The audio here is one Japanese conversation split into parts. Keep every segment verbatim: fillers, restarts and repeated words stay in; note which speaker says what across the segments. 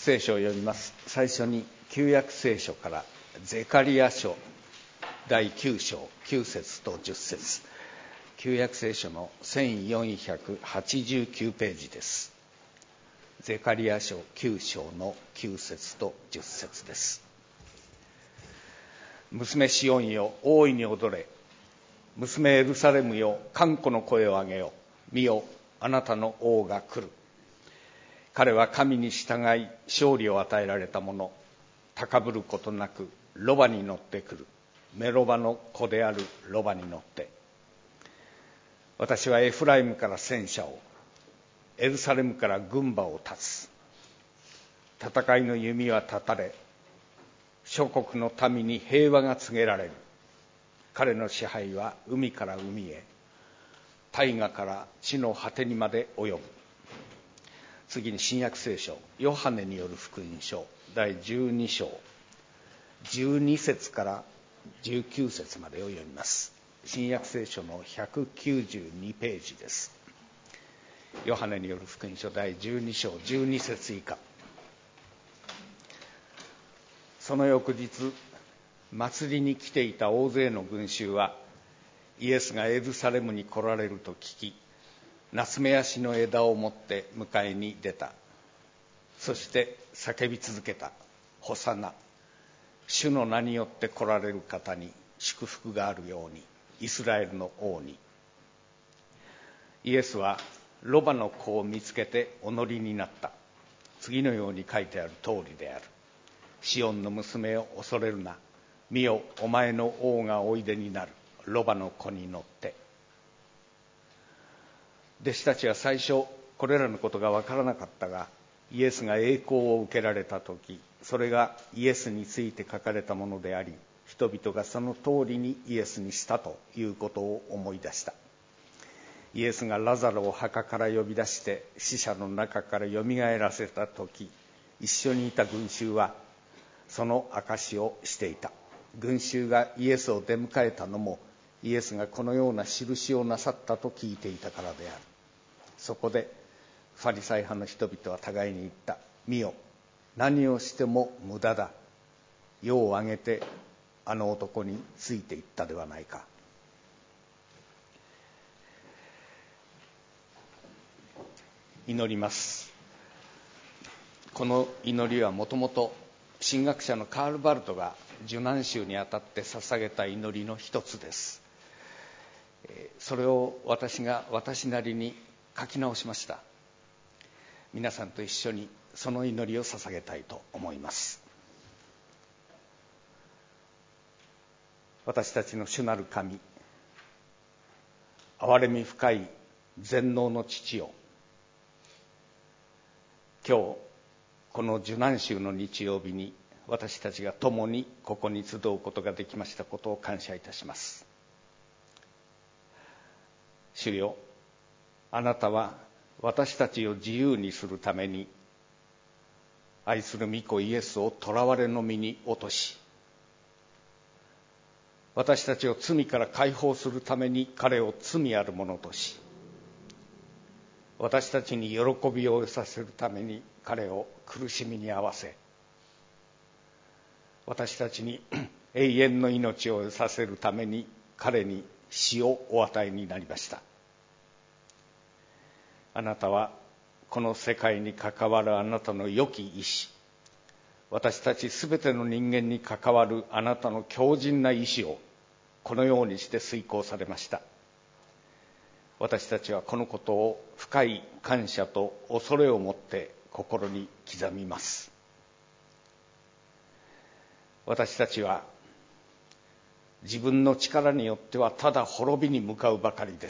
Speaker 1: 聖書を読みます。最初に旧約聖書からゼカリヤ書だいきゅう章きゅう節とじゅっ節、旧約聖書のせんよんひゃくはちじゅうきゅうページです。ゼカリヤ書きゅう章のきゅう節とじゅっ節です。娘シオンよ、大いに踊れ。娘エルサレムよ、歓呼の声を上げよ。見よ、あなたの王が来る。彼は神に従い勝利を与えられた者、高ぶることなくロバに乗ってくる。メロバの子であるロバに乗って。私はエフライムから戦車を、エルサレムから軍馬を立つ。戦いの弓は断たれ、諸国の民に平和が告げられる。彼の支配は海から海へ、大河から地の果てにまで及ぶ。次に新約聖書、ヨハネによる福音書だいじゅうに章じゅうに節からじゅうきゅう節までを読みます。新約聖書のひゃくきゅうじゅうにページです。ヨハネによる福音書だいじゅうに章じゅうに節以下。その翌日、祭りに来ていた大勢の群衆はイエスがエルサレムに来られると聞き、ナツメヤシの枝を持って迎えに出た。そして叫び続けた。ホサナ、主の名によって来られる方に祝福があるように、イスラエルの王に。イエスはロバの子を見つけてお乗りになった。次のように書いてある通りである。シオンの娘を恐れるな。見よ、お前の王がおいでになる。ロバの子に乗って。弟子たちは最初これらのことが分からなかったが、イエスが栄光を受けられた時、それがイエスについて書かれたものであり、人々がその通りにイエスにしたということを思い出した。イエスがラザロを墓から呼び出して死者の中からよみがえらせた時、一緒にいた群衆はその証をしていた。群衆がイエスを出迎えたのも、イエスがこのような印をなさったと聞いていたからである。そこでファリサイ派の人々は互いに言った。見よ、何をしても無駄だ。世を挙げてあの男についていったではないか。祈ります。この祈りはもともと神学者のカール・バルトが受難週にあたって捧げた祈りの一つです。それを私が私なりに書き直しました。皆さんと一緒にその祈りを捧げたいと思います。私たちの主なる神、憐れみ深い全能の父よ、今日この受難週の日曜日に私たちが共にここに集うことができましたことを感謝いたします。主よ、あなたは私たちを自由にするために愛する御子イエスを囚われの身に落とし、私たちを罪から解放するために彼を罪あるものとし、私たちに喜びを得させるために彼を苦しみに合わせ、私たちに永遠の命を得させるために彼に死をお与えになりました。あなたはこの世界に関わるあなたの良き意志、私たちすべての人間に関わるあなたの強靭な意志をこのようにして遂行されました。私たちはこのことを深い感謝と恐れを持って心に刻みます。私たちは自分の力によってはただ滅びに向かうばかりです。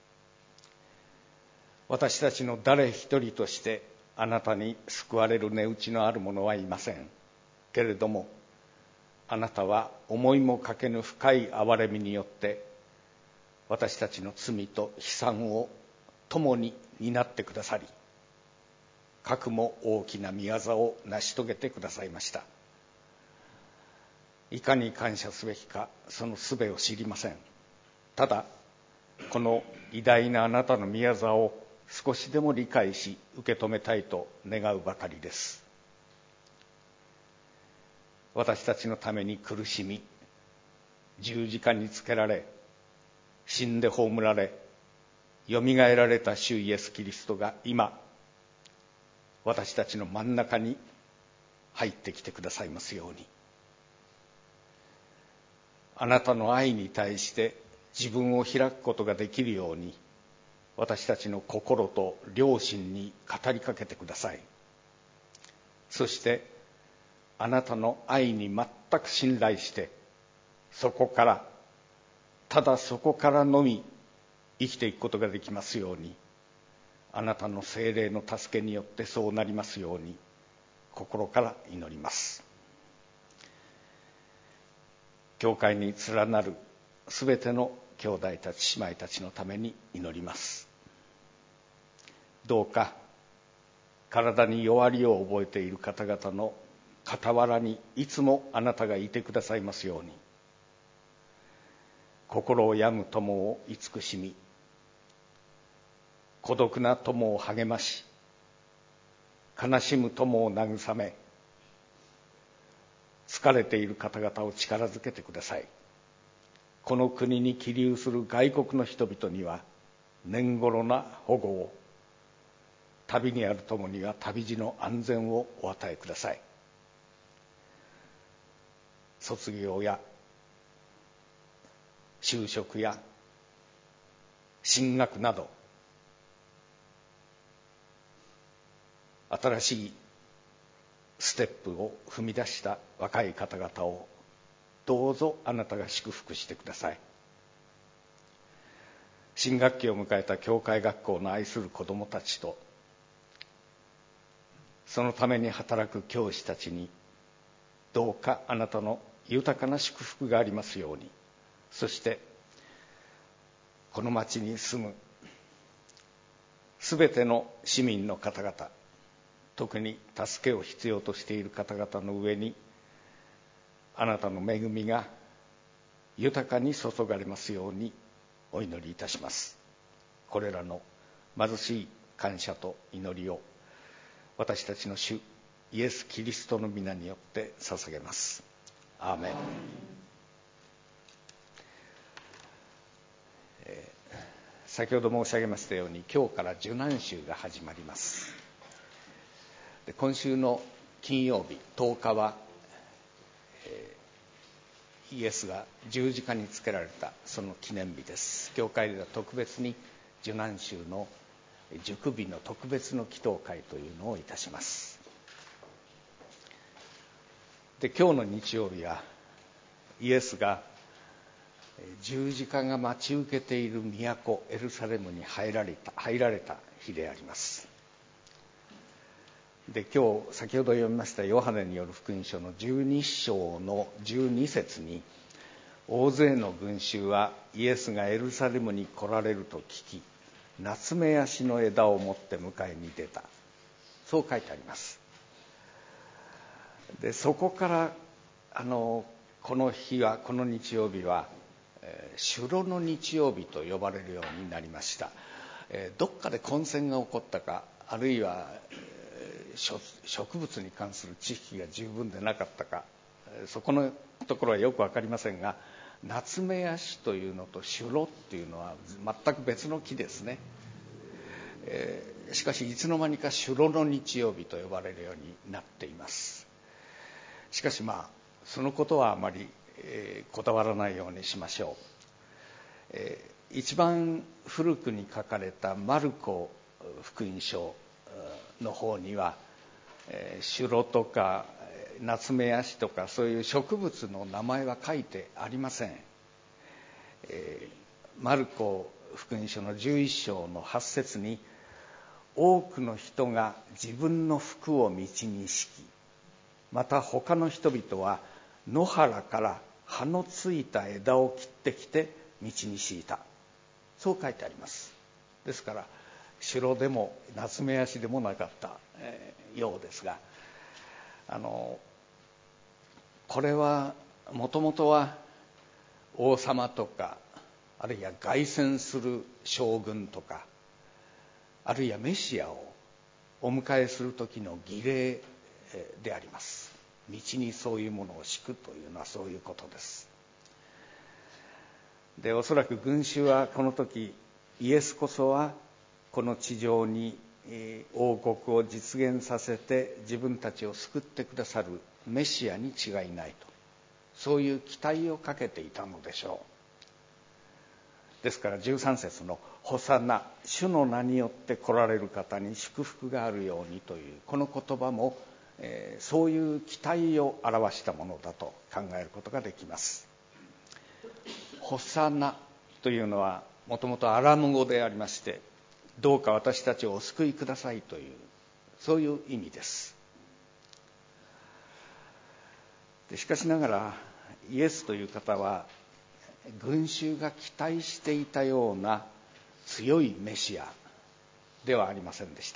Speaker 1: 私たちの誰一人としてあなたに救われる値打ちのある者はいませんけれども、あなたは思いもかけぬ深い憐れみによって私たちの罪と悲惨を共に担ってくださり、かくも大きな御業を成し遂げてくださいました。いかに感謝すべきか、その術を知りません。ただこの偉大なあなたの御業を少しでも理解し受け止めたいと願うばかりです。 私たちのために苦しみ、十字架につけられ、死んで葬られ、よみがえられた主イエス・キリストが今、私たちの真ん中に入ってきてくださいますように。あなたの愛に対して自分を開くことができるように、私たちの心と良心に語りかけてください。そしてあなたの愛に全く信頼して、そこからただそこからのみ生きていくことができますように、あなたの聖霊の助けによってそうなりますように心から祈ります。教会に連なるすべての兄弟たち姉妹たちのために祈ります。どうか体に弱りを覚えている方々の傍らにいつもあなたがいてくださいますように、心を病む友を慈しみ、孤独な友を励まし、悲しむ友を慰め、疲れている方々を力づけてください。この国に起立する外国の人々には年頃な保護を、旅にある友には旅路の安全をお与えください。卒業や就職や進学など、新しいステップを踏み出した若い方々をどうぞあなたが祝福してください。新学期を迎えた教会学校の愛する子どもたちと、そのために働く教師たちにどうかあなたの豊かな祝福がありますように、そしてこの町に住むすべての市民の方々、特に助けを必要としている方々の上にあなたの恵みが豊かに注がれますようにお祈りいたします。これらの貧しい感謝と祈りを私たちの主イエス・キリストの皆によって捧げます。アーメン。えー、先ほど申し上げましたように、今日から受難週が始まります。で、今週の金曜日とおかは、えー、イエスが十字架につけられたその記念日です。教会では特別に受難週の熟日の特別の祈祷会というのをいたします。で、今日の日曜日はイエスが十字架が待ち受けている都エルサレムに入られた入られた日であります。で、今日先ほど読みましたヨハネによる福音書のじゅうに章のじゅうに節に、大勢の群衆はイエスがエルサレムに来られると聞き、ナツメヤシの枝を持って迎えに出た、そう書いてあります。で、そこからあのこの日はこの日曜日は、えー、主の日曜日と呼ばれるようになりました。えー、どっかで混戦が起こったか、あるいは、えー、植物に関する知識が十分でなかったか、そこのところはよく分かりませんが、ナツメヤシというのとシュロっていうのは全く別の木ですね。えー、しかしいつの間にかシュロの日曜日と呼ばれるようになっています。しかしまあそのことはあまり、えー、こだわらないようにしましょう。えー、一番古くに書かれたマルコ福音書の方には、えー、シュロとかナツメヤシとかそういう植物の名前は書いてありません。えー、マルコ福音書のじゅういっ章のはち節に、多くの人が自分の服を道に敷き、また他の人々は野原から葉のついた枝を切ってきて道に敷いた、そう書いてあります。ですからシュロでもナツメヤシでもなかった、えー、ようですが、あのこれはもともとは王様とか、あるいは凱旋する将軍とか、あるいはメシアをお迎えする時の儀礼であります。 道にそういうものを敷くというのはそういうことです。で、おそらく群衆はこの時、イエスこそはこの地上に王国を実現させて自分たちを救ってくださるメシアに違いないと、そういう期待をかけていたのでしょう。ですからじゅうさん節のホサナ、主の名によって来られる方に祝福があるようにというこの言葉も、えー、そういう期待を表したものだと考えることができます。ホサナというのはもともとアラム語でありまして、どうか私たちをお救いくださいというそういう意味です。でしかしながらイエスという方は群衆が期待していたような強いメシアではありませんでした。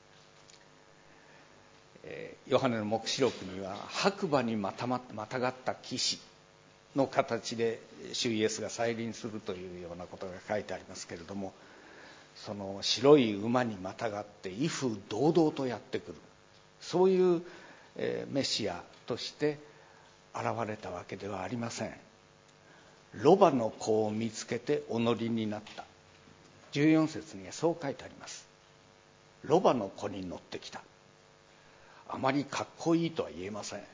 Speaker 1: ヨハネの黙示録には白馬にまたまたがった騎士の形で主イエスが再臨するというようなことが書いてありますけれども、その白い馬にまたがって威風堂々とやってくる、そういうメシアとして現れたわけではありません。ロバの子を見つけてお乗りになった、じゅうよん節にはそう書いてあります。ロバの子に乗ってきた。あまりかっこいいとは言えません。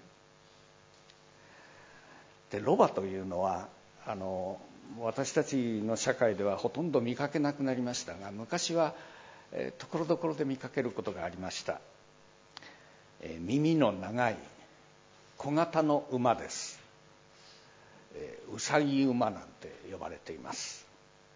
Speaker 1: で、ロバというのはあの私たちの社会ではほとんど見かけなくなりましたが、昔はえー、ところどころで見かけることがありました。えー、耳の長い小型の馬です。えー、うさぎ馬なんて呼ばれています。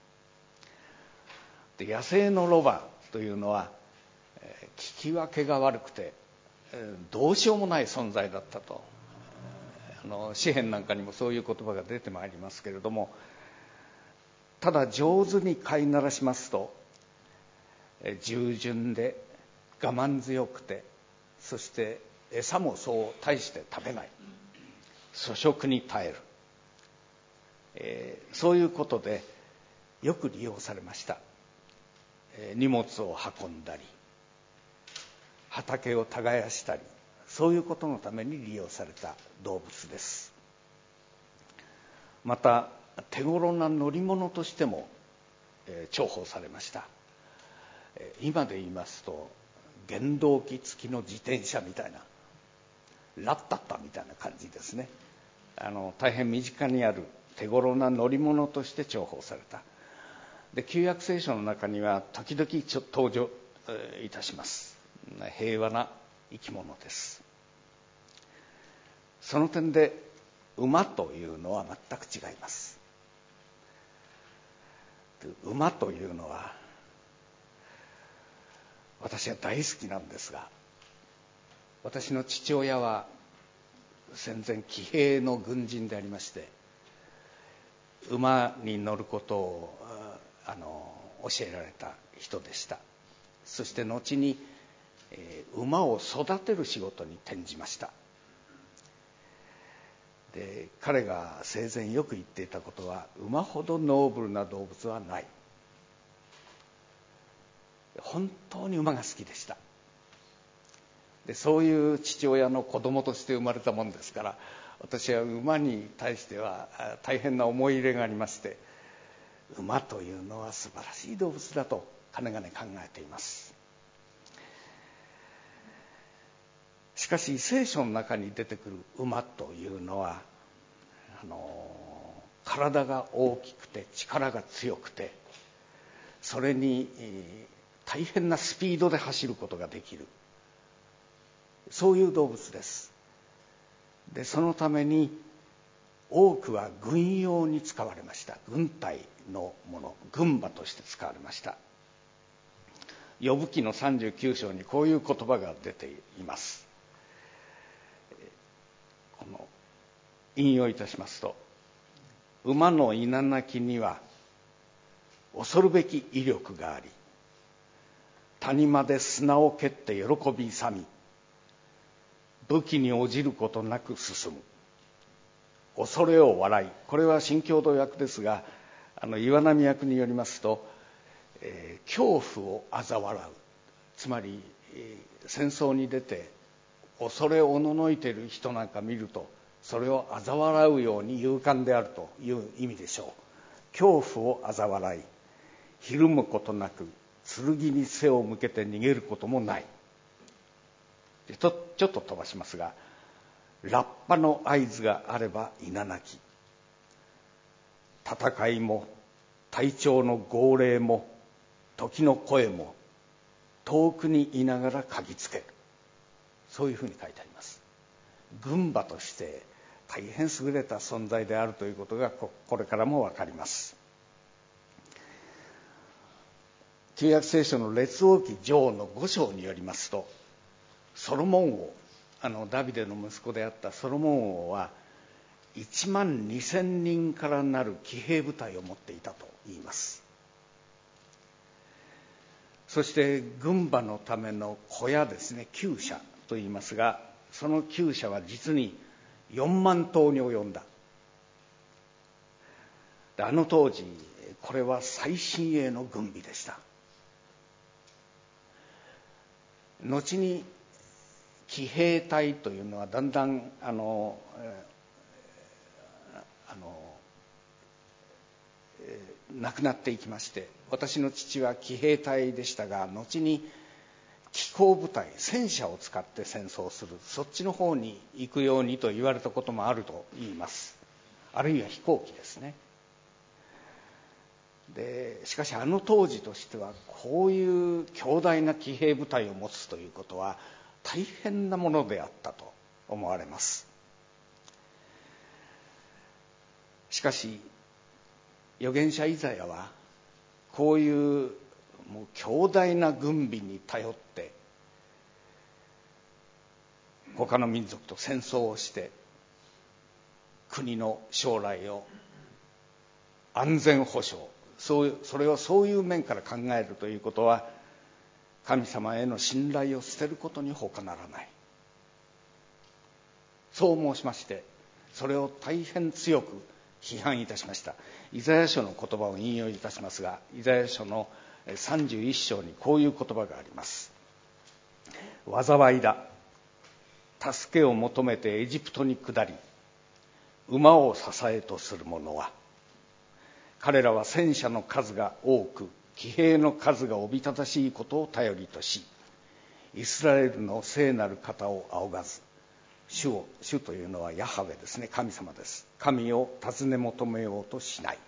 Speaker 1: で、野生のロバというのは、えー、聞き分けが悪くて、えー、どうしようもない存在だったと、あの詩編なんかにもそういう言葉が出てまいりますけれども、ただ上手に飼いならしますと、えー、従順で我慢強くて、そして餌もそう大して食べない、粗食に耐える、えー、そういうことでよく利用されました。えー、荷物を運んだり畑を耕したり、そういうことのために利用された動物です。また手頃な乗り物としても、えー、重宝されました。えー、今で言いますと原動機付きの自転車みたいな、ラッタッタみたいな感じですね。あの大変身近にある手頃な乗り物として重宝された。で、旧約聖書の中には時々ちょっと登場、えー、いたします。平和な生き物です。その点で馬というのは全く違います。馬というのは私は大好きなんですが、私の父親は戦前騎兵の軍人でありまして、馬に乗ることをあの教えられた人でした。そして後に、えー、馬を育てる仕事に転じました。で、彼が生前よく言っていたことは、馬ほどノーブルな動物はない。本当に馬が好きでした。で、そういう父親の子供として生まれたもんですから、私は馬に対しては大変な思い入れがありまして、馬というのは素晴らしい動物だとかねがね考えています。しかし聖書の中に出てくる馬というのは、あの体が大きくて力が強くて、それに、えー、大変なスピードで走ることができる、そういう動物です。で、そのために多くは軍用に使われました。軍隊のもの、軍馬として使われました。ヨブ記のさんじゅうきゅう章にこういう言葉が出ています。この引用いたしますと、馬のいななきには恐るべき威力があり、谷間で砂を蹴って喜び勇み、武器に応じることなく進む。恐れを笑い、これは新共同訳ですが、あの岩波訳によりますと、えー、恐怖を嘲笑う、つまり、えー、戦争に出て恐れおののいている人なんか見ると、それを嘲笑うように勇敢であるという意味でしょう。恐怖を嘲笑い、ひるむことなく剣に背を向けて逃げることもない。ちょ、ちょっと飛ばしますが、ラッパの合図があれば稲なき、戦いも隊長の号令も時の声も遠くにいながら嗅ぎつける、そういうふうに書いてあります。軍馬として大変優れた存在であるということがこれからも分かります。旧約聖書の列王記上のご章によりますと、ソロモン王、あのダビデの息子であったソロモン王はいちまんにせんにんからなる騎兵部隊を持っていたと言います。そして軍馬のための小屋ですね、厩舎と言いますが、その厩舎は実によんまん頭に及んだ。で、あの当時これは最新鋭の軍備でした。後に騎兵隊というのはだんだんあのあの、えー、なくなっていきまして、私の父は騎兵隊でしたが、後に機甲部隊、戦車を使って戦争する、そっちの方に行くようにと言われたこともあると言います。あるいは飛行機ですね。でしかしあの当時としては、こういう強大な騎兵部隊を持つということは大変なものであったと思われます。しかし預言者イザヤはこういうもう強大な軍備に頼って他の民族と戦争をして国の将来を安全保障、そういうそれをそういう面から考えるということは、神様への信頼を捨てることに他ならない。そう申しまして、それを大変強く批判いたしました。イザヤ書の言葉を引用いたしますが、イザヤ書のさんじゅういっ章にこういう言葉があります。災いだ、助けを求めてエジプトに下り、馬を支えとする者は、彼らは戦車の数が多く、騎兵の数がおびただしいことを頼りとし、イスラエルの聖なる方を仰がず、主を、主というのはヤハウェですね、神様です。神を尋ね求めようとしない。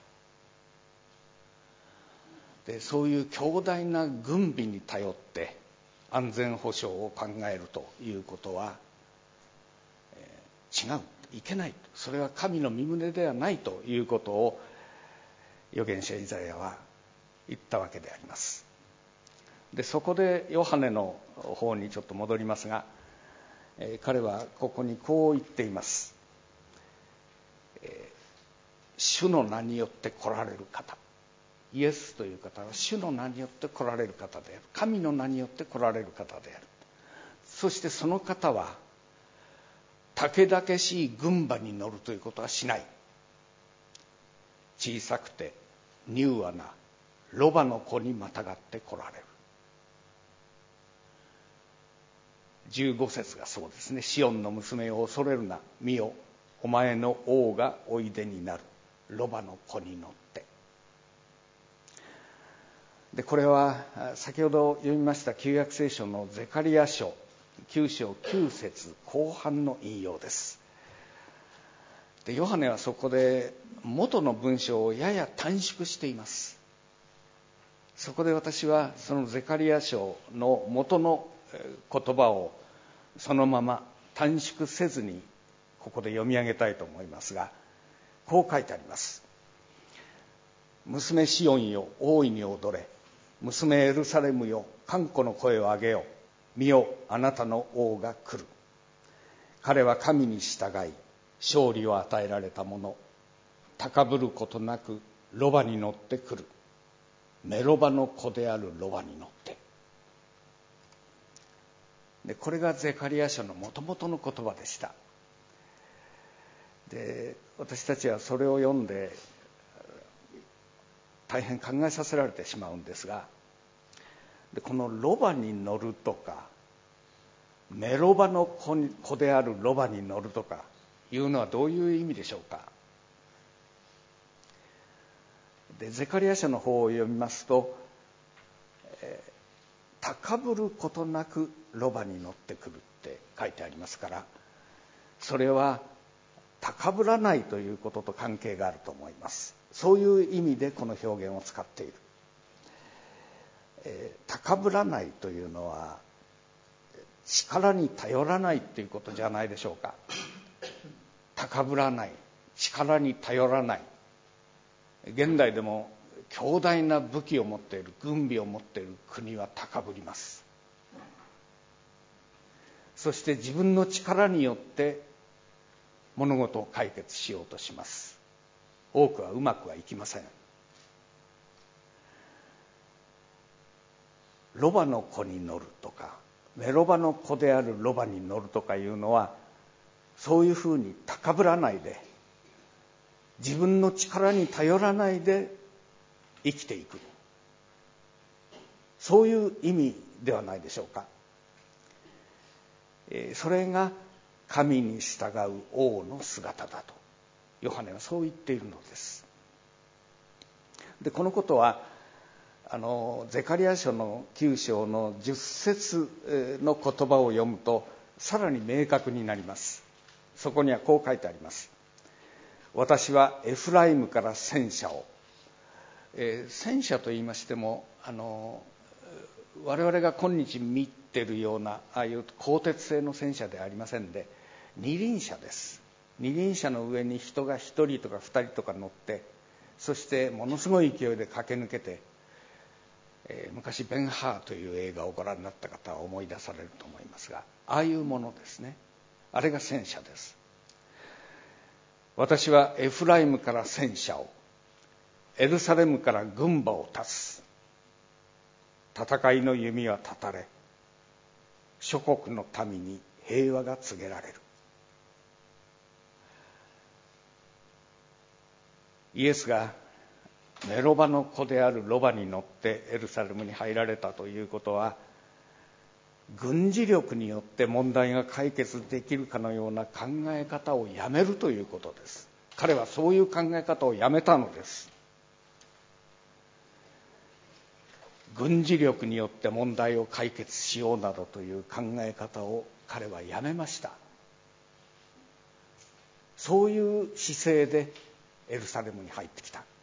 Speaker 1: で、そういう強大な軍備に頼って安全保障を考えるということは、えー、違う、いけない、それは神の御胸ではないということを預言者イザヤは言ったわけであります。で、そこでヨハネの方にちょっと戻りますが、えー、彼はここにこう言っています。えー、主の名によって来られる方、イエスという方は主の名によって来られる方である。神の名によって来られる方である。そしてその方はたけだけしい軍馬に乗るということはしない。小さくて柔和なロバの子にまたがって来られる。じゅうご節がそうですね。シオンの娘を恐れるな、見よ、お前の王がおいでになる、ロバの子に乗って。で、これは先ほど読みました旧約聖書のゼカリヤ書きゅう章きゅう節後半の引用です。で、ヨハネはそこで元の文章をやや短縮しています。そこで私はそのゼカリヤ書の元の言葉をそのまま短縮せずにここで読み上げたいと思いますが、こう書いてあります。娘シオンよ、大いに踊れ、娘エルサレムよ、歓呼の声を上げよ、見よ、あなたの王が来る。彼は神に従い勝利を与えられた者、高ぶることなくロバに乗ってくる。メロバの子であるロバに乗って。で、これがゼカリヤ書の元々の言葉でした。で、私たちはそれを読んで大変考えさせられてしまうんですが、で、このロバに乗るとかメロバの子に子であるロバに乗るとかいうのはどういう意味でしょうか。でゼカリヤ書の方を読みますと、えー、高ぶることなくロバに乗ってくるって書いてありますから、それは高ぶらないということと関係があると思います。そういう意味でこの表現を使っている。えー、高ぶらないというのは力に頼らないということじゃないでしょうか。高ぶらない、力に頼らない。現代でも強大な武器を持っている、軍備を持っている国は高ぶります。そして自分の力によって物事を解決しようとします。多くはうまくはいきません。ロバの子に乗るとか、メロバの子であるロバに乗るとかいうのは、そういうふうに高ぶらないで、自分の力に頼らないで生きていく、そういう意味ではないでしょうか。それが神に従う王の姿だとヨハネはそう言っているのです。でこのことはあのゼカリヤ書のきゅう章のじゅっ節の言葉を読むとさらに明確になります。そこにはこう書いてあります。私はエフライムから戦車を、えー、戦車と言いましてもあの我々が今日見てるようなああいう鋼鉄製の戦車ではありませんで、二輪車です。二輪車の上に人が一人とか二人とか乗って、そしてものすごい勢いで駆け抜けて、えー、昔ベンハーという映画をご覧になった方は思い出されると思いますが、ああいうものですね。あれが戦車です。私はエフライムから戦車を、エルサレムから軍馬を立つ。戦いの弓は断たれ、諸国の民に平和が告げられる。イエスがメロバの子であるロバに乗ってエルサレムに入られたということは、軍事力によって問題が解決できるかのような考え方をやめるということです。彼はそういう考え方をやめたのです。軍事力によって問題を解決しようなどという考え方を彼はやめました。そういう姿勢でエルサレムに入ってきた。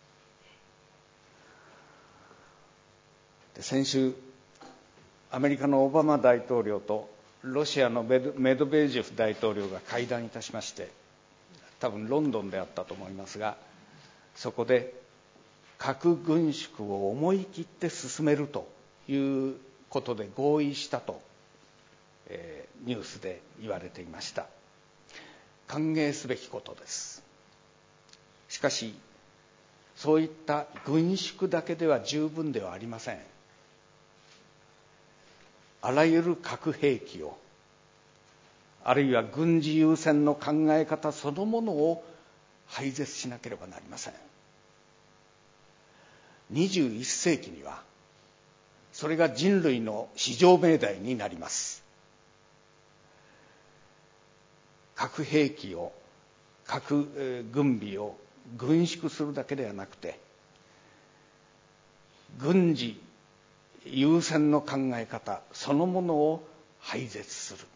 Speaker 1: で先週アメリカのオバマ大統領とロシアのメドベージェフ大統領が会談いたしまして、多分ロンドンであったと思いますが、そこで核軍縮を思い切って進めるということで合意したと、えー、ニュースで言われていました。歓迎すべきことです。しかしそういった軍縮だけでは十分ではありません。あらゆる核兵器を、あるいは軍事優先の考え方そのものを廃絶しなければなりません。にじゅういっ世紀にはそれが人類の至上命題になります。核兵器を、核軍備を軍縮するだけではなくて、軍事優先の考え方そのものを廃絶する。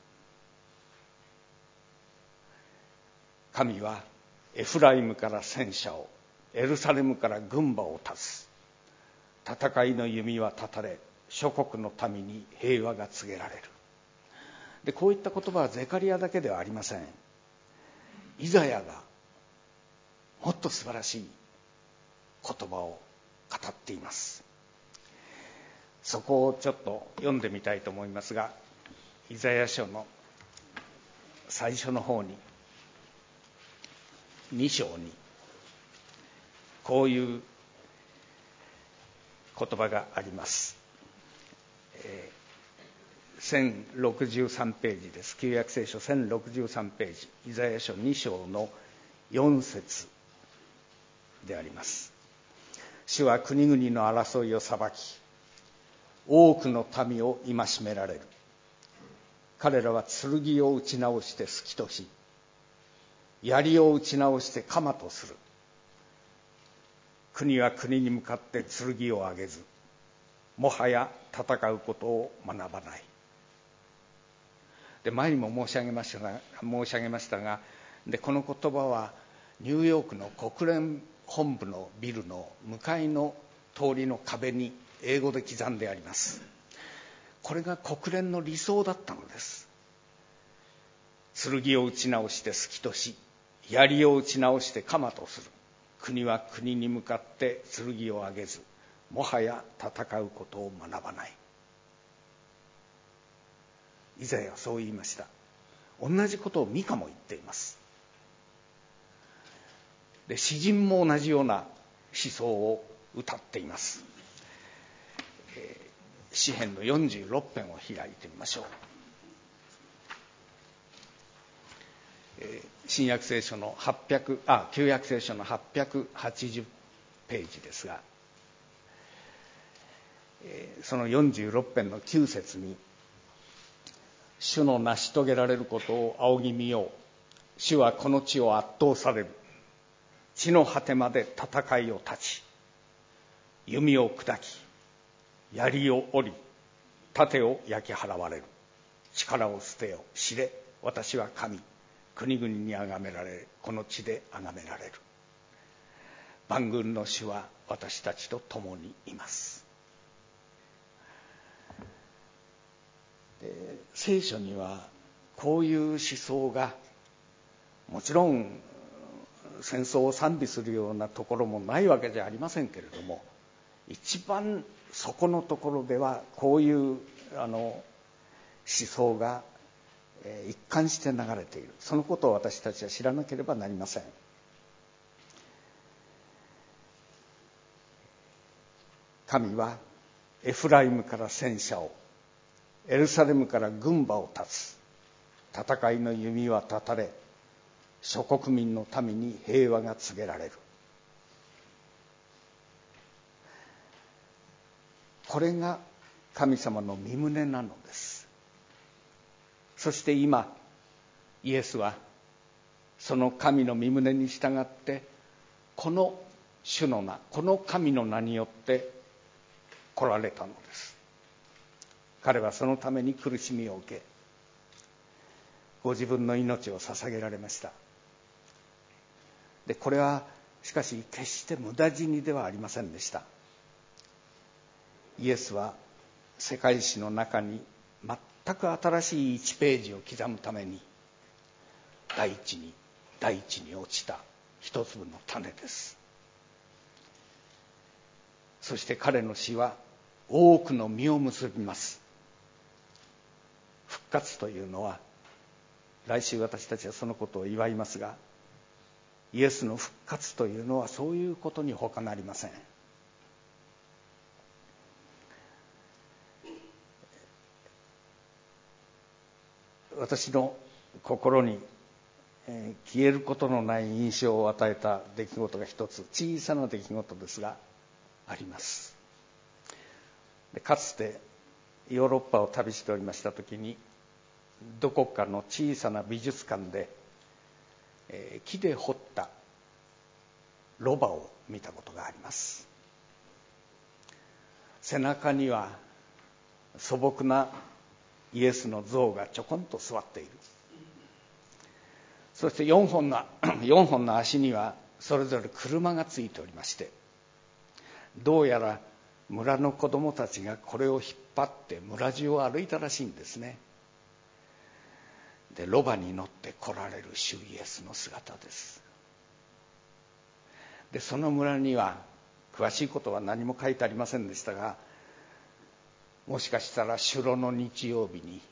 Speaker 1: 神はエフライムから戦車を、エルサレムから軍馬を立つ。戦いの弓は断たれ、諸国の民に平和が告げられる。でこういった言葉はゼカリヤだけではありません。イザヤがもっと素晴らしい言葉を語っています。そこをちょっと読んでみたいと思いますが、イザヤ書の最初の方にに章にこういう言葉があります。えー、せんろくじゅうさんページです。旧約聖書せんろくじゅうさんページ、イザヤ書に章のよん節であります。主は国々の争いを裁き、多くの民を戒められる。 彼らは剣を打ち直して好きとし、槍を打ち直して鎌とする。国は国に向かって剣を上げず、もはや戦うことを学ばない。で、前にも申し上げましたが、申し上げましたが、でこの言葉はニューヨークの国連本部のビルの向かいの通りの壁に英語で刻んであります。これが国連の理想だったのです。剣を打ち直して好きとし、槍を打ち直して鎌とする。国は国に向かって剣を上げず、もはや戦うことを学ばない。イザヤはそう言いました。同じことをミカも言っています。で、詩人も同じような思想を歌っています。えー、詩編のよんじゅうろく編を開いてみましょう。えー、新約聖書のはっぴゃくあ旧約聖書のはっぴゃくはちじゅうページですが、えー、そのよんじゅうろく編のきゅう節に、主の成し遂げられることを仰ぎ見よう。主はこの地を圧倒される。地の果てまで戦いを立ち、弓を砕き、槍を折り、盾を焼き払われる。力を捨てよ、知れ、私は神。国々に崇められる。この地で崇められる。万軍の主は私たちと共にいます。で、聖書にはこういう思想が、もちろん戦争を賛美するようなところもないわけじゃありませんけれども、一番そこのところではこういうあの思想が一貫して流れている。そのことを私たちは知らなければなりません。神はエフライムから戦車を、エルサレムから軍馬を立つ。戦いの弓は断たれ、諸国民の民に平和が告げられる。これが神様の御胸なのです。そして今、イエスはその神の御胸に従って、この主の名、この神の名によって来られたのです。彼はそのために苦しみを受け、ご自分の命を捧げられました。で、これはしかし決して無駄死にではありませんでした。イエスは世界史の中に全く新しいいちページを刻むために、大地に大地に落ちた一粒の種です。そして彼の死は多くの実を結びます。復活というのは、来週私たちはそのことを祝いますが、イエスの復活というのはそういうことに他なりません。私の心に、えー、消えることのない印象を与えた出来事が一つ、小さな出来事ですがあります。で、かつてヨーロッパを旅しておりましたときに、どこかの小さな美術館で、えー、木で彫ったロバを見たことがあります。背中には素朴なイエスの像がちょこんと座っている。そしてよんほんのよんほんの足にはそれぞれ車がついておりまして、どうやら村の子供たちがこれを引っ張って村中を歩いたらしいんですね。で、ロバに乗って来られる主イエスの姿です。で、その村には詳しいことは何も書いてありませんでしたが、もしかしたら主の日曜日に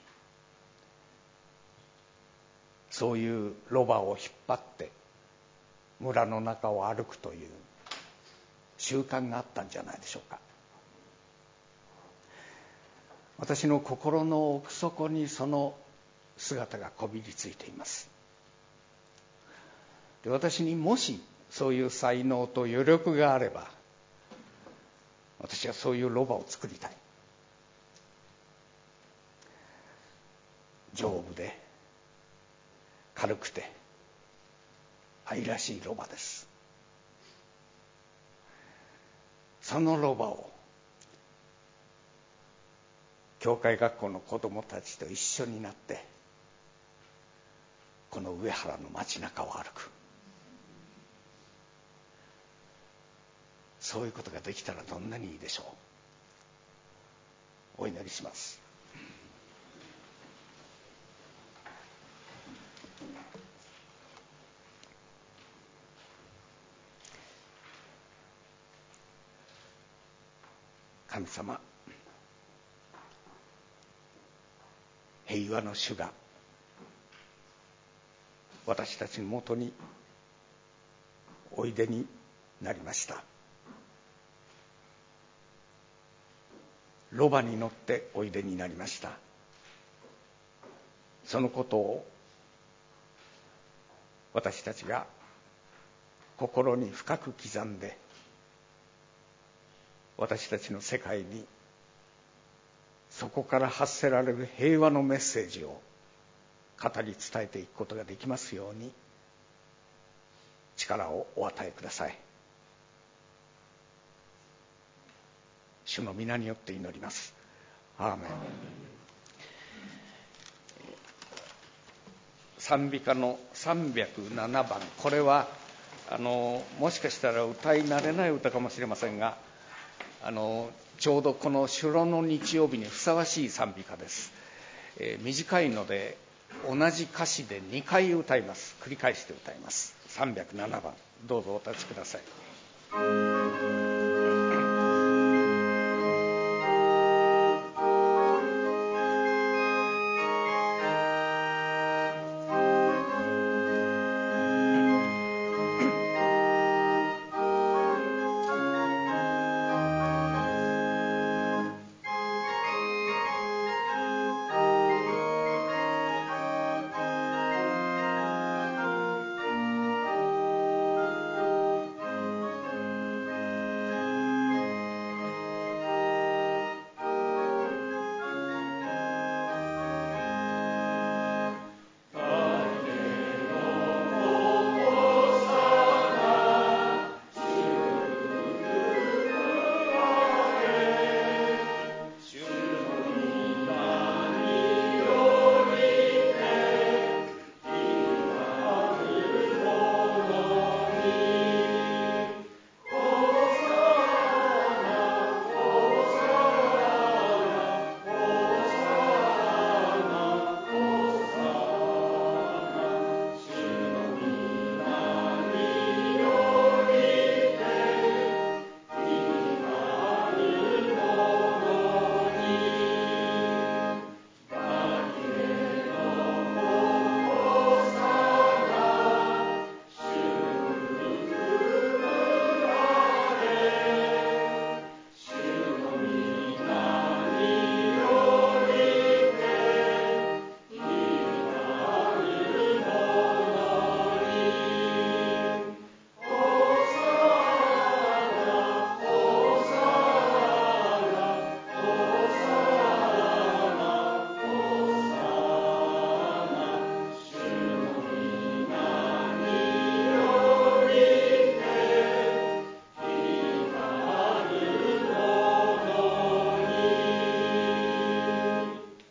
Speaker 1: そういうロバを引っ張って村の中を歩くという習慣があったんじゃないでしょうか。私の心の奥底にその姿がこびりついています。で、私にもしそういう才能と余力があれば、私はそういうロバを作りたい。 丈夫で軽くて愛らしいロバです。そのロバを教会学校の子どもたちと一緒になってこの上原の街中を歩く、そういうことができたらどんなにいいでしょう。お祈りします。神様、平和の主が私たちのもとにおいでになりました。ロバに乗っておいでになりました。そのことを私たちが心に深く刻んで、私たちの世界にそこから発せられる平和のメッセージを語り伝えていくことができますように力をお与えください。主の皆によって祈ります。アーメン。賛美歌のさんびゃくななばん、これはあのもしかしたら歌い慣れない歌かもしれませんが、あのちょうどこの主炉の日曜日にふさわしい賛美歌です。えー、短いので同じ歌詞でにかい歌います。繰り返して歌います。さんびゃくななばん、どうぞお立ちください。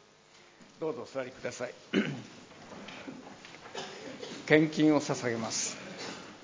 Speaker 1: お座りください。献金を捧げます。